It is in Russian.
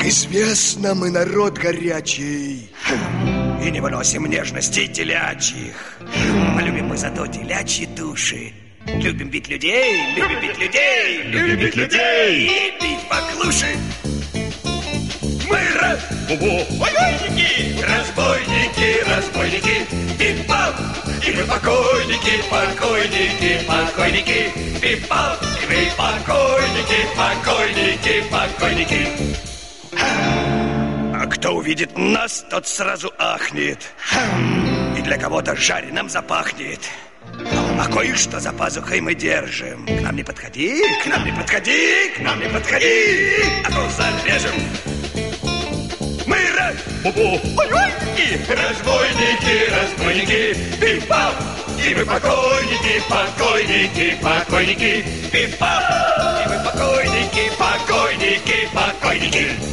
Известно, мы народ горячий и не выносим нежностей телячьих. А любим мы зато телячьи души. Любим бить людей, любим бить людей, любим бить людей и бить поклуши. Мы разбойники, разбойники, разбойники, пип-пап, и мы покойники, покойники, покойники, пип-пап, и мы покойники, покойники, покойники. А кто увидит нас, тот сразу ахнет, и для кого-то жареным запахнет. А кое-что за пазухой мы держим. К нам не подходи, к нам не подходи, к нам не подходи, а то зарежем. Мы разбойники, разбойники, разбойники, пип-пап, и мы покойники, покойники, покойники, пип-пап, и мы покойники, покойники, покойники.